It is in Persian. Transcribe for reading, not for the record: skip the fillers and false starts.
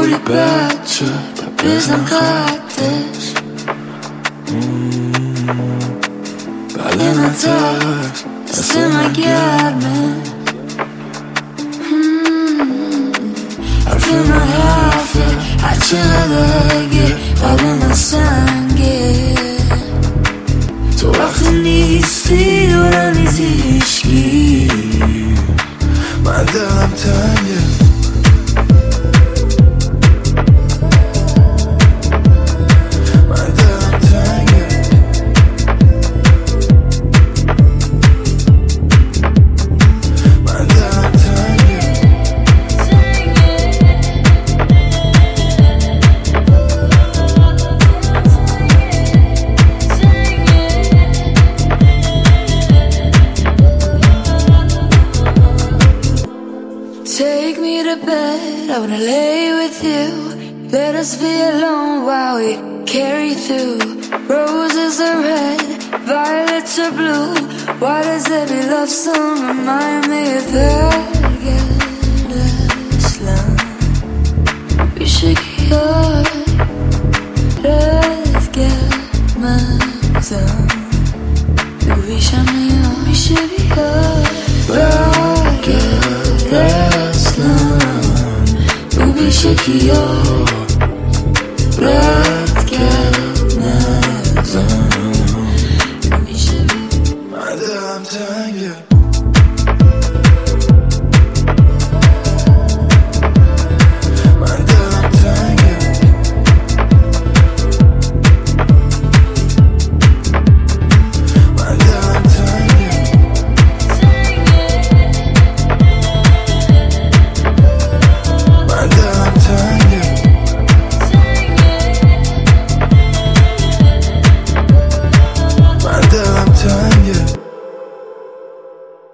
بودی بچه بزن خطش بله نترس دست من گرمه حرف من حرفه هرچه قدرگه قلب من سنگه تو وقتی نیستی دورم نیزی هیشگی من دلم تنگه Take me to bed, I wanna lay with you. Let us be alone while we carry through. Roses are red, violets are blue. Why does every love song remind me of Ergenesland? We should get Ergenesland. We should be Ergenesland. Lubię się kijo.